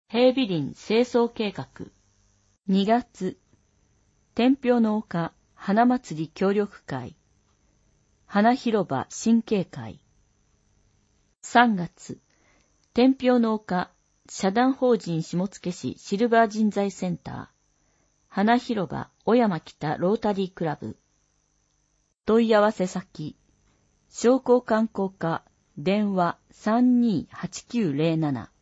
平美林清掃計画。2月、天平の丘花祭り協力会。花広場新景会。3月、天平の丘社団法人下野市シルバー人材センター。花広場小山北ロータリークラブ。問い合わせ先、商工観光課電話328907